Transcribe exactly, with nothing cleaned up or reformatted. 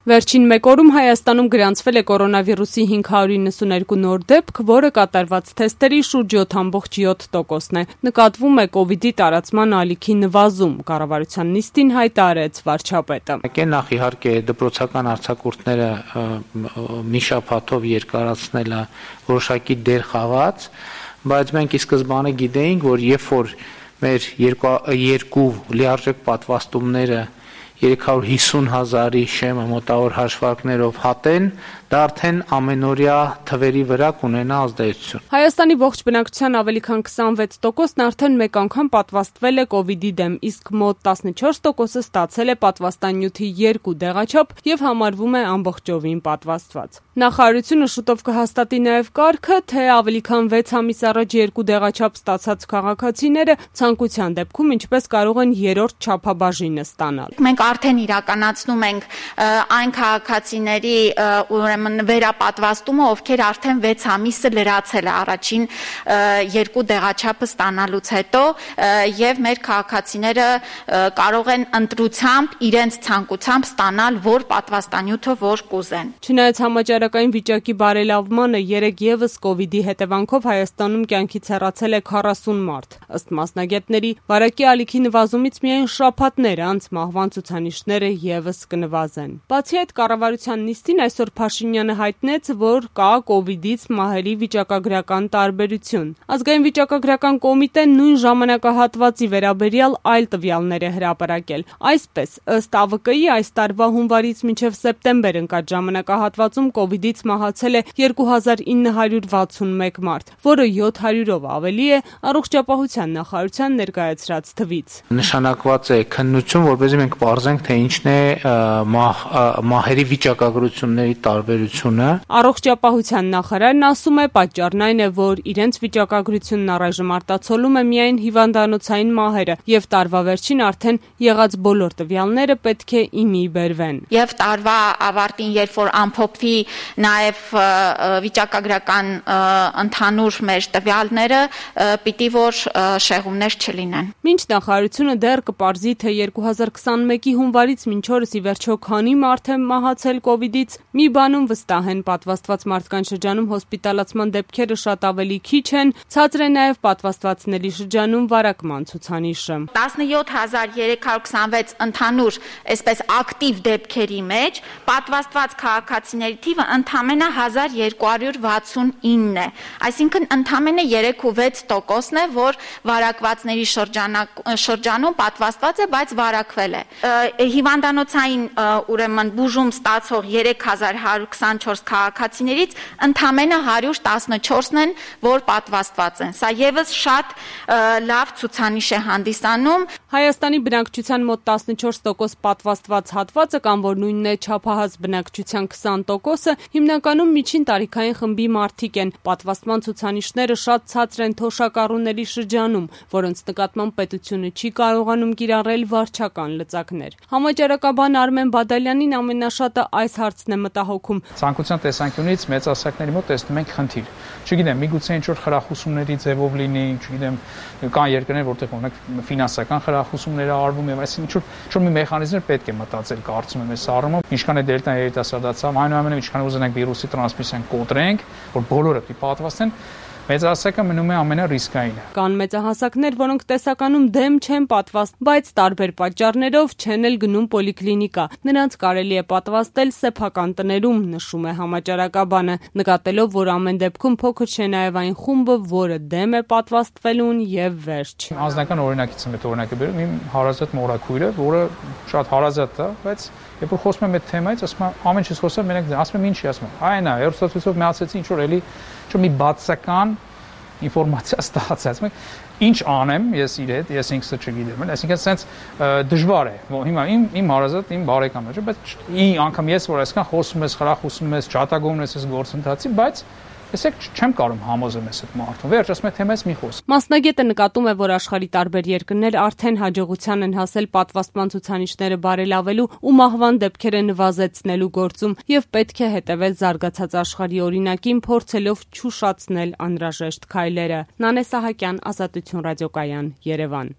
Վերջին մեկ օրում Հայաստանում գրանցվել է կորոնավիրուսի հինգ հարյուր իննսուներկու նոր դեպք, որը կատարված թեստերի շուրջ յոթ բացառիկ յոթ տոկոսն է։ Նկատվում է կովիդի տարածման ալիքի նվազում, կառավարության նիստին հայտարարեց վարչապետը։ Նախ իհարկե դպրոցական արձակուրդները մի շաբաթով երկարացնելը որոշակի դեր խաղաց, բայց մենք ի սկզբանե գիտեինք, որ երբ որ մեր երկու լիարժեք պատվաստումները երեք հարյուր հիսուն հազարի շեմը մոտավոր հաշվարկներով հատեն, դա արդեն ամենօրյա թվերի վրա կունենա ազդեցություն։ Հայաստանի ողջ բնակչության ավելի քան քսանվեց տոկոսն արդեն մեկ անգամ պատվաստվել է կովիդի դեմ, իսկ մոտ տասնչորս տոկոսը ստացել է պատվաստանյութի երկու դեղաչափ եւ համարվում է ամբողջովին պատվաստված։ Նախարարությունը շուտով կհաստատի նաեւ կարգը, թե ավելի քան վեց ամիս առաջ երկու դեղաչափ ստացած քաղաքացիները ցանկության դեպքում ինչպես կարող են երրորդ չափաբաժինը ստանալ։ Մենք արդեն իրականացնում ենք այն քաղաքացիների ուրեմն վերապատվաստումը, ովքեր արդեն վեց ամիսը լրացել է առաջին երկու դեղաչափը ստանալուց հետո, եւ մեր քաղաքացիները կարող են ընտրությամբ իրենց ցանկությամբ ստանալ որ պատվաստանյութը որ կուզեն։ Չնայած համաճարակային վիճակի բարելավմանը, երեկ եւս կովիդի հետևանքով Հայաստանում կյանքից հեռացել է քառասուն մարդ։ Ըստ մասնագետների, վարակի ալիքի նվազումից միայն շաբաթներ անց մահվան ցուցանիշները եւս կնվազեն։ Բացի այդ, կառավարության նիստին այսօր Փաշինյանը հայտնեց, որ կա կովիդից մահերի վիճակագրական տարբերություն։ Ազգային վիճակագրական կոմիտեն նույն ժամանակահատվածի վերաբերյալ այլ տվյալներ է հրապարակել։ Այսպես, ըստ A V K-ի այս տարվա հունվարից մինչև սեպտեմբեր ընկած ժամանակահատվածում կովիդից մահացել է երկու հազար ինը հարյուր վաթսունմեկ մարդ, որը յոթ հարյուրով ավելի է առողջապահության նախարարության ներկայացրած թվից։ Նշանակված է քննություն, որպեսզի մենք պարզենք, թե ինչն է մահ, մահերի վիճակագրությունների տարբերությունը։ Առողջապահության նախարարն ասում է, պատճառն այն է, որ իրենց վիճակագրությունն առայժմ արտացոլում է միայն հիվանդանոցային մահերը, եւ տարվա վերջին արդեն եղած բոլոր տվյալները պետք է իմի բերվեն։ Եվ տարվա ավարտին, երբ որ ամփոփվի նաեւ վիճակագրական ընդհանուր մեր տվյալները, պիտի որ շեղումներ չլինեն։ Մինչ նախարարությունը դեռ կպարզի, թե երկու հազար քսանմեկի հունվարից մինչ օրս ի վերջո քանի մարդ է մահացել կովիդից, մի բանում վստահ են, պատվաստված մարդկանց շրջանում հոսպիտալացման դեպքերը շատ ավելի քիչ են, ցածր է նաեւ պատվաստվածների շրջանում վարակման ցուցանիշը։ տասնյոթ հազար երեք հարյուր քսանվեց ընդհանուր այսպես ակտիվ դեպքերի մեջ, պատվաստված քաղաքացիների թիվը ընդամենը հազար երկու հարյուր վաթսունինն է, այսինքն ընդամենը երեք ու վեց տոկոսն է, որ վարակվածների շրջանում պատվաստված է, բայց վարակվել է։ Հիվանդանոցային ուրեմն բուժում ստացող երեք հազար հարյուր քսանչորս քաղաքացիներից ընդամենը հարյուր տասնչորսն են, որ պատվաստված են։ Սա եւս շատ լավ ցուցանիշ է հանդիսանում։ Հայաստանի բնակչության մոտ տասնչորս տոկոս պատվաստված հատվածը կամ որ նույնն է չափահաս բնակչության քսան տոկոսը հիմնականում միջին տարիքային խմբի մարդիկ են։ Պատվաստման ցուցանիշները շատ ցածր են թոշակառուների շրջանում, որոնց նկատմամբ պետությունը չի կարողանում կիրառել վարչական լծակներ։ Համաճարակաբան Արմեն Բադալյանին ամենաշատը այս հարցն է մտահոգում։ Ցանկության տեսանկյունից մեծահասակների մոտ տեսնում ենք խնդիր։ Չգիտեմ, միգուցե ինչ-որ խրախուսումների ձևով լինի, չգիտեմ, կան երկրներ, որտեղ օրինակ ֆինանսական խրախուսումներ արվում եւ այսինքն ինչ-որ ինչ-որ մի մեխանիզմներ պետք է մտածել, կարծում եմ, այս առումով, ինչքան է դելտա երիտասարդացավ, այնուամենայնիվ ինչքան ուզենանք վիրուսի տրանսմիսիան կոտրենք, որ բոլորը պիտի պատվաստեն, մեծահասակը մնում է ամենառիսկայինը։ Կան մեծահասակներ, որոնք տեսականում դեմ չեն պատվաստ, բայց տարբեր պատճառներով չեն էլ գնում պոլիկլինիկա։ Նրանց կարելի է պատվաստել սեփական տներում, նշում է համաճարակաբանը, նկատելով, որ ամեն դեպքում փոքր չէ նաև այն խումբը, որը դեմ է պատվաստվելուն եւ վերջ։ Անձնական օրինակից եմ այդ օրինակը բերում, իմ հարազատ մորաքույրը, որը շատ հարազատ է, բայց երբ որ խոսում եմ այդ թեմայից, ասում եմ, ամեն ինչ խոսում եմ, մենակ ասում եմ ինչի, ասում եմ, այն է, հերոստացույցով միացեցի ինչ որ էլի մի բացական ինֆորմացիա ստացած։ Ինչ անեմ ես իր հետ, ես ինքս չգիտեմ, այսինքն սենց դժվար է։ Հիմա իմ իմ հարազատ, իմ բարեկամն է, բայց ի անգամ ես որ այսքան խոսում ես, խրախուսում ես, ճատագովում ես այս գործընթացի, բայց Եսեք չեմ կարող համոզեմ ես այդ մարդուն։ Վերջ ասում եմ թեմայից մի խոսք։ Մասնագետը նկատում է, որ աշխարհի տարբեր երկրներ արդեն հաջողության են հասել պատվաստման ցուցանիշները բարելավելու ու մահվան դեպքերը նվազեցնելու գործում եւ պետք է հետեւել զարգացած աշխարհի օրինակին, փորձելով չուշացնել անհրաժեշտ քայլերը։ Նանե Սահակյան, Ազատություն ռադիոկայան, Երևան։